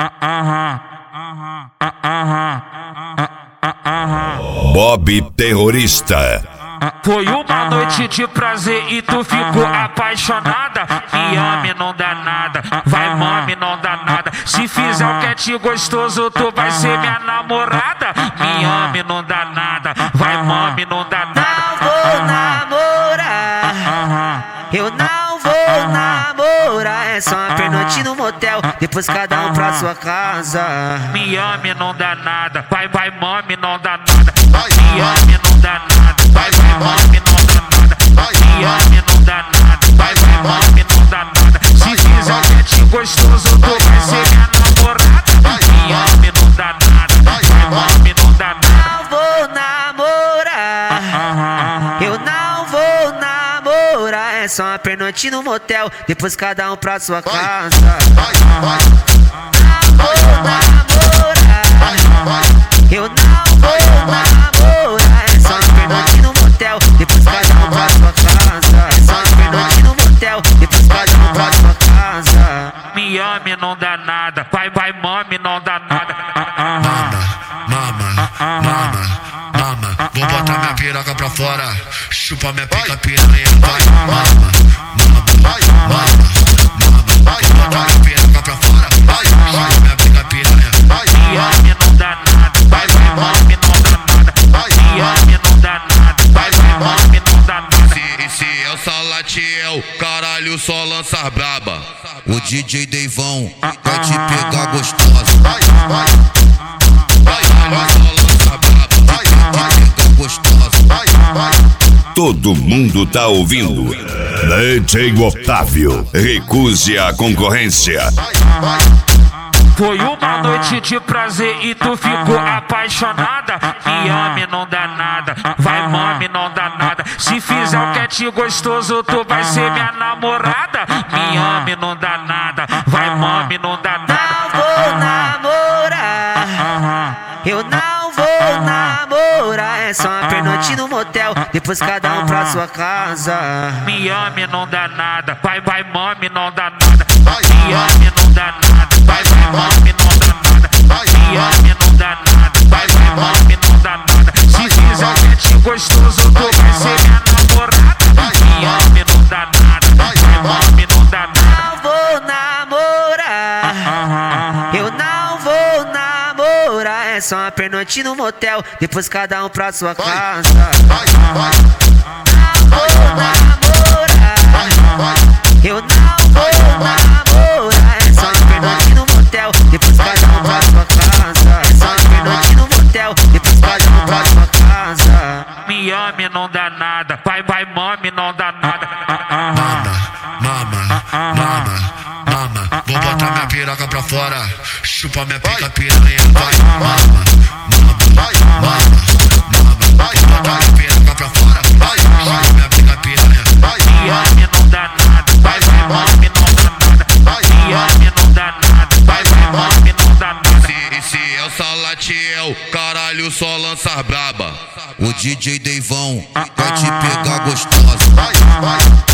Bob Terrorista. Foi uma noite de prazer e tu ficou apaixonada. Me ame, não dá nada. Vai, mami, não dá nada. Se fizer o que é te gostoso, tu vai ser minha namorada. Me ame, não dá nada. Vai, mami, não dá nada. Não vou namorar. Eu não vou namorar. É só uma pernoite no motel, depois cada um pra sua casa. Me ame, não dá nada. Vai, vai, mami, não dá nada. Me ame, não dá nada. Vai, vai, mami, não dá nada. Me ame, não dá nada. Vai, vai, mami, não dá nada. Se fizer o que é te gostoso, tu vai ser minha namorada. Me ame, não dá nada. Vai, mami, não dá nada. Não vou namorar. Eu não vou namorar. É só uma pernoite no motel, depois cada um pra sua casa. Não vou namorar. Eu não vou namorar. É só uma pernoite no motel, depois cada um pra sua casa. É só uma pernoite no motel, depois cada um pra sua casa. Me ame, não dá nada. Vai, vai, mami, não dá nada. Mama. Vou botar minha piroca pra fora. Chupa minha pica, piranha. Vai, mama. Vou botar minha piroca pra fora. Chupa minha pica, piranha. Me ame, não dá nada. Vai, vai, mami, não dá nada. Me ame, não dá nada. Vai, vai, mami, não dá nada. Se é o Salatiel, caralho, só lança braba. O DJ Deivão vai te pegar gostosa. Caralho, só lança braba. Vai te pegar gostosa. Todo mundo tá ouvindo. DJ Otávio. Recuse a concorrência. Foi uma noite de prazer e tu ficou apaixonada. Me ame, não dá nada. Vai, mami, não dá nada. Se fizer o que é te gostoso, tu vai ser minha namorada. Me ame, não dá nada. Vai, mami, não dá nada. Não vou namorar. Eu não vou namorar. É só uma pernoite no motel, depois cada um pra sua casa. Me ame, não dá nada. Vai, vai, mami, não dá nada. Me ame, não dá nada. Vai, vai, mami, não dá nada. Me ame, não dá nada. Vai, vai, mami, não dá nada. Se fizer o que é te gostoso, tu vai ser minha namorada. Me ame, não dá nada. Vai, mami, não dá nada. Não vou namorar. Eu não vou namorar. É só uma pernoite no motel, depois cada um pra sua casa. Não vou namorar. Eu não vou namorar. É só uma pernoite no motel, depois cada um pra sua casa. É só uma pernoite no motel, depois cada um pra sua casa. Me ame, não dá nada. Vai, vai, mami, não dá nada. Mama. Vou botar minha piroca pra fora. Chupa minha pica, piranha. Vai, mama. Vou botar minha piroca pra fora. Chupa minha pica, piranha. Me ame, não dá nada. Vai, vai, mami, não dá nada. Me ame, não dá nada. Vai, vai, mami, não dá nada. Se é o Salatiel, caralho, só lança braba. O DJ Deivão vai te pegar gostosa.